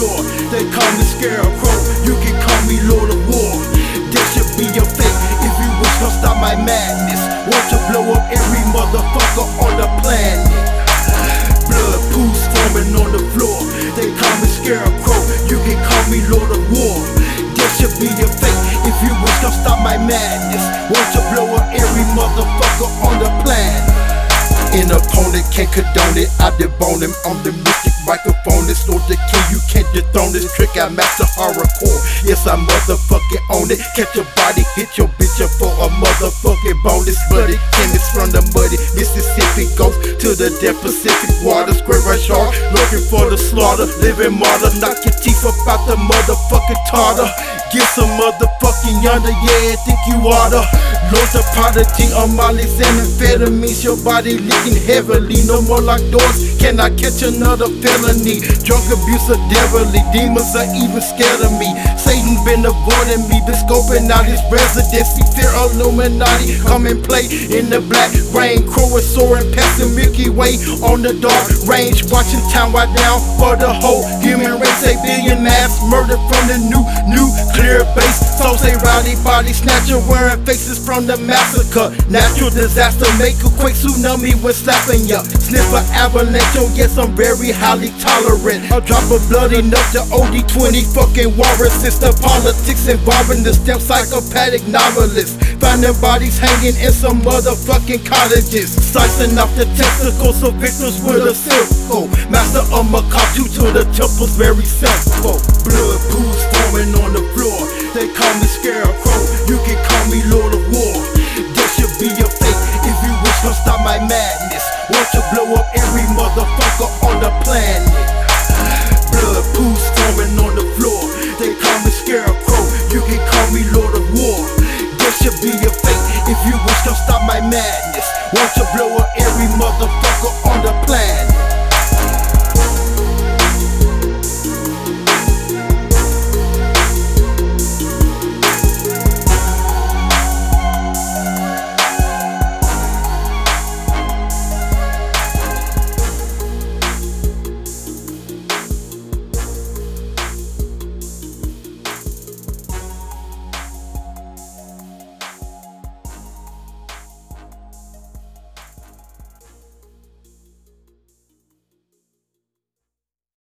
floor. They call me Scarecrow, you can call me Lord of War. This should be your fate if you wish to stop my madness. Want to blow up every motherfucker on the planet. Blood pools forming on the floor. They call me Scarecrow, you can call me Lord of War. This should be your fate if you wish to stop my madness. Want to blow up every motherfucker on the planet. An opponent can't condone it, I debone him. I'm the mystic microphonist, or the king, you can't dethrone this trick. I master horrorcore, yes I motherfucking own it. Catch your body, hit your bitch up for a motherfucking bonus. Bloody chemist from the muddy Mississippi goes to the dead Pacific waters. Great rush hard, looking for the slaughter. Living martyr, knock your teeth up out the motherfucking tartar. Get some motherfucking yonder, yeah, think you oughta. Loads of prodigy on Molly's and amphetamines. Your body leaking heavily, no more locked doors. Can I catch another felony? Drunk abuse of devilly, demons are even scared of me. Satan been avoiding me, been scoping out his residency. Fear Illuminati, come and play in the black rain. Crow is soaring past the Milky Way on the dark range. Watching time while down for the whole human race. A billion mass murder from the nuclear base. Souls a rowdy body snatcher wearing faces from the massacre. Natural disaster make a quake tsunami when slapping ya. Sniff a avalanche, oh yes I'm very highly tolerant. A drop of blood enough to OD20 fucking walrus. It's the politics involving the STEM psychopathic novelist. Finding bodies hanging in some motherfucking cottages. Slicing off the testicles of victims with a circle. Master of Makatu to the temples, very simple. Blood pools forming on the floor. They call me Scarecrow, you can call me Lord of War. This should be your fate if you wish to stop my madness. Want to blow up every motherfucker on the planet.